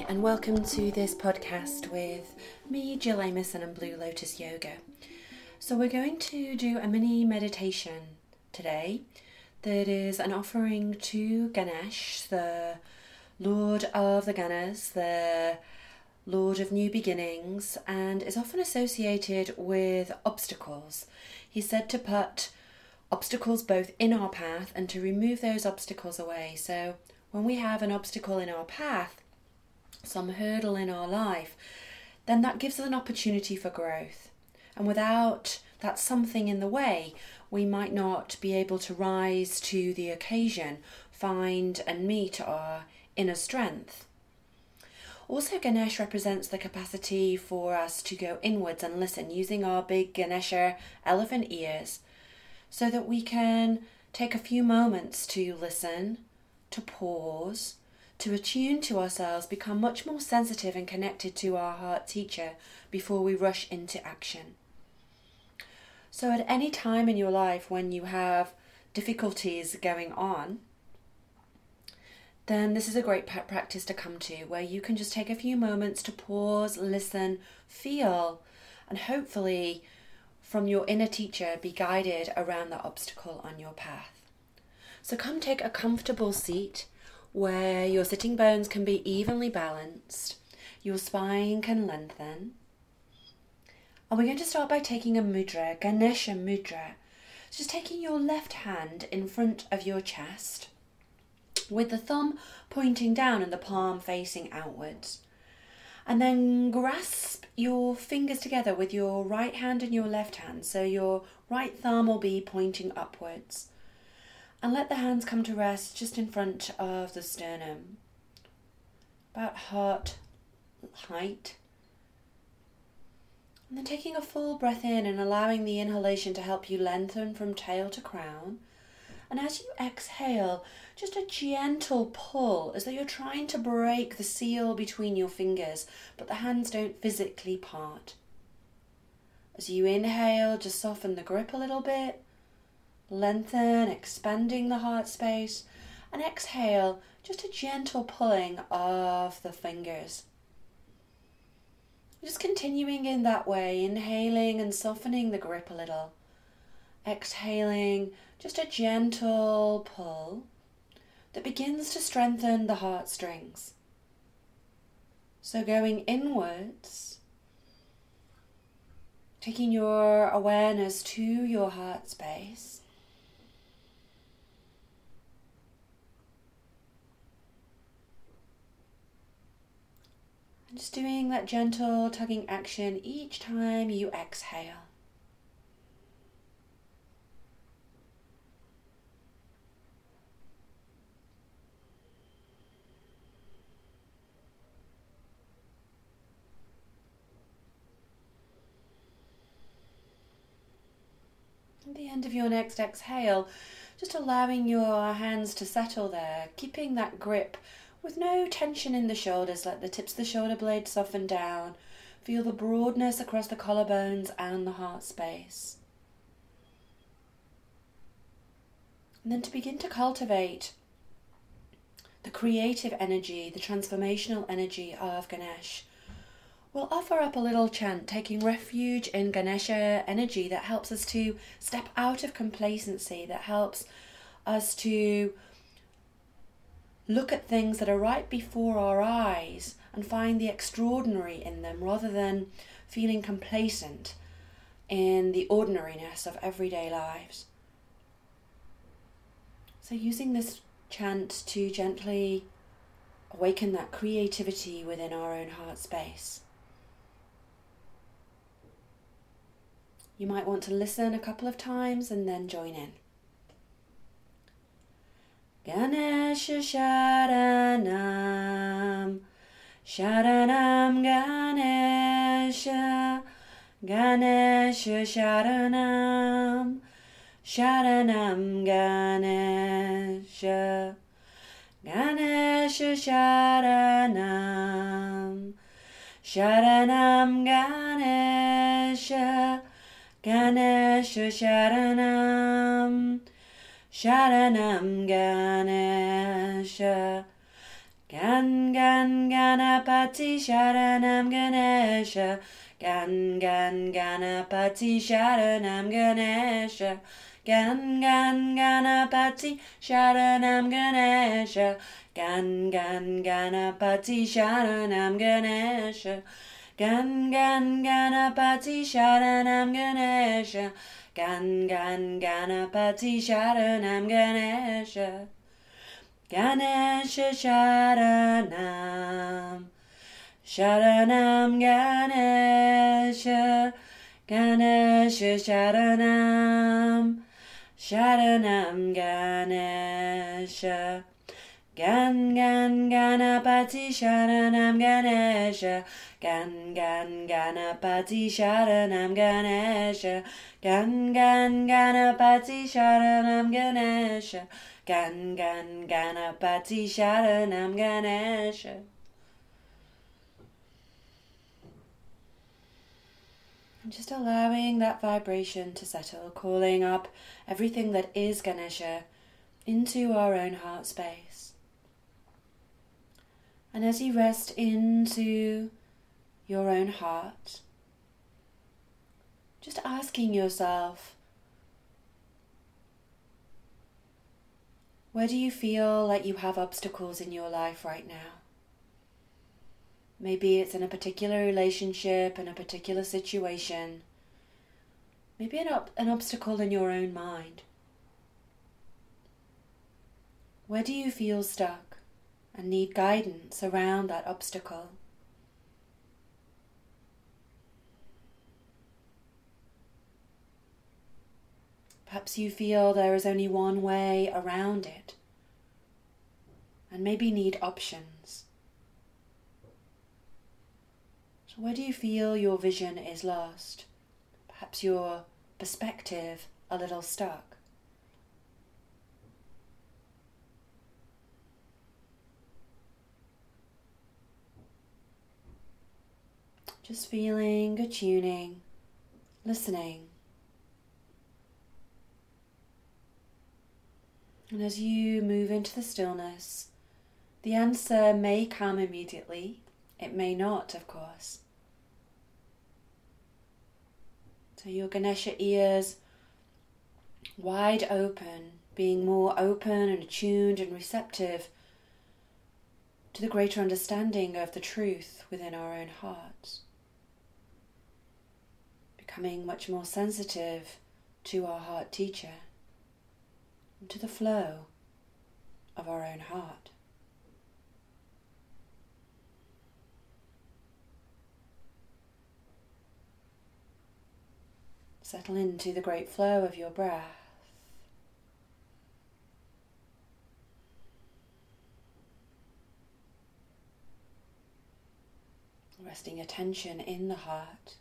Hi, and welcome to this podcast with me, Jill Amison, and Blue Lotus Yoga. So we're going to do a mini meditation today that is an offering to Ganesh, the Lord of the Ganas, the Lord of New Beginnings, and is often associated with obstacles. He's said to put obstacles both in our path and to remove those obstacles away. So when we have an obstacle in our path, some hurdle in our life, then that gives us an opportunity for growth. And without that something in the way, we might not be able to rise to the occasion, find and meet our inner strength. Also, Ganesh represents the capacity for us to go inwards and listen using our big Ganesha elephant ears, so that we can take a few moments to listen, to pause, to attune to ourselves, become much more sensitive and connected to our heart teacher before we rush into action. So at any time in your life when you have difficulties going on, then this is a great practice to come to, where you can just take a few moments to pause, listen, feel, and hopefully from your inner teacher be guided around the obstacle on your path. So come take a comfortable seat where your sitting bones can be evenly balanced, your spine can lengthen. And we're going to start by taking a mudra, Ganesha mudra. So just taking your left hand in front of your chest, with the thumb pointing down and the palm facing outwards. And then grasp your fingers together with your right hand and your left hand. So your right thumb will be pointing upwards. And let the hands come to rest just in front of the sternum, about heart height. And then taking a full breath in and allowing the inhalation to help you lengthen from tail to crown. And as you exhale, just a gentle pull, as though you're trying to break the seal between your fingers, but the hands don't physically part. As you inhale, just soften the grip a little bit. Lengthen, expanding the heart space, and exhale, just a gentle pulling of the fingers. Just continuing in that way, inhaling and softening the grip a little. Exhaling, just a gentle pull that begins to strengthen the heartstrings. So going inwards, taking your awareness to your heart space. Just doing that gentle tugging action each time you exhale. At the end of your next exhale, just allowing your hands to settle there, keeping that grip with no tension in the shoulders. Let the tips of the shoulder blades soften down. Feel the broadness across the collarbones and the heart space. And then to begin to cultivate the creative energy, the transformational energy of Ganesh, we'll offer up a little chant, taking refuge in Ganesha energy that helps us to step out of complacency, that helps us to look at things that are right before our eyes and find the extraordinary in them, rather than feeling complacent in the ordinariness of everyday lives. So using this chant to gently awaken that creativity within our own heart space. You might want to listen a couple of times and then join in. Ganesha Sharanam, Sharanam Ganesha, Ganesha Sharanam, Sharanam Ganesha, Ganesha Sharanam, Sharanam Ganesha, Ganesha Sharanam, Sharanam Ganesha, Gan Ganapati Sharanam Ganesha. Gan Ganapati Sharanam Ganesha. Gan Ganapati Sharanam Ganesha. Gan Ganapati Sharanam Ganesha. Gan Ganapati Sharanam Ganesha. Gan Ganapati Sharanam Ganesha. Ganesha Sharanam. Sharanam Ganesha. Ganesha Sharanam. Sharanam Ganesha. Gan Ganapati Sharanam Ganesha. Gan Ganapati Sharanam Ganesha. Gan Ganapati Sharanam Ganesha. Gan Ganapati Sharanam Ganesha. And just allowing that vibration to settle, calling up everything that is Ganesha into our own heart space. And as you rest into your own heart, just asking yourself, where do you feel like you have obstacles in your life right now? Maybe it's in a particular relationship, in a particular situation. Maybe an obstacle in your own mind. Where do you feel stuck and need guidance around that obstacle? Perhaps you feel there is only one way around it, and maybe need options. So where do you feel your vision is lost? Perhaps your perspective a little stuck. Just feeling, attuning, listening. And as you move into the stillness, the answer may come immediately. It may not, of course. So your Ganesha ears wide open, being more open and attuned and receptive to the greater understanding of the truth within our own hearts. Becoming much more sensitive to our heart teacher and to the flow of our own heart. Settle into the great flow of your breath. Resting attention in the heart.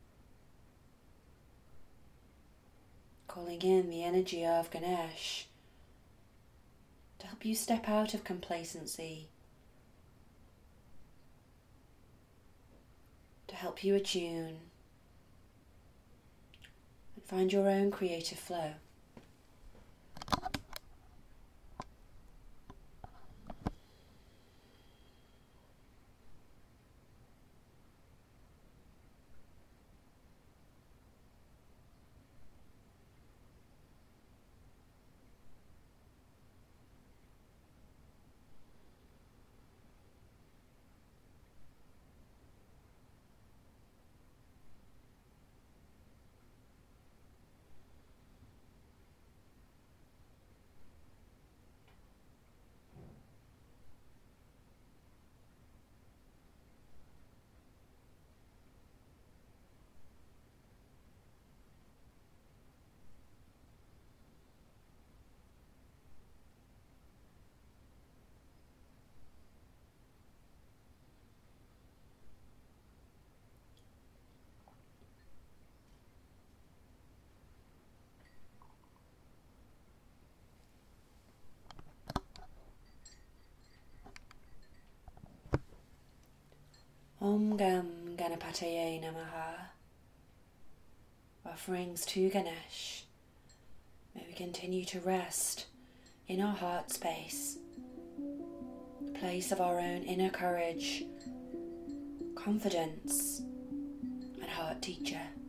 Calling in the energy of Ganesh to help you step out of complacency, to help you attune and find your own creative flow. Om Gam Ganapataye Namaha. Offerings to Ganesh. May we continue to rest in our heart space, a place of our own inner courage, confidence, and heart teacher.